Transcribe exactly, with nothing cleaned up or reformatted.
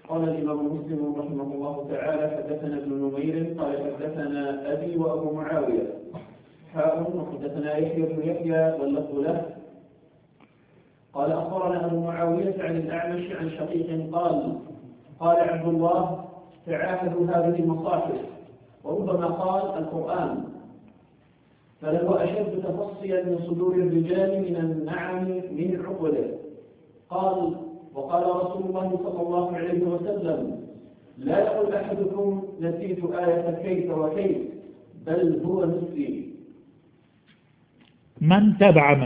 قال الإمام مسلم رحمه الله تعالى: حدثنا ابن نمير قال حدثنا أبي وأبو معاوية حاء وحدثنا يحيى بن يحيى واللفظ له قال أخبرنا أبو معاوية عن الأعمش عن شقيق قال قال عبد الله: تعاهدوا هذه المصاحف، وربما قال القرآن، فلهو أشد تفصيا من صدور الرجال من النعم من عقله. قال: وقال رسول الله صلى الله عليه وسلم: لا يقول أحدكم نسيت آية كيف وكيف، بل هو نسي. من تبع من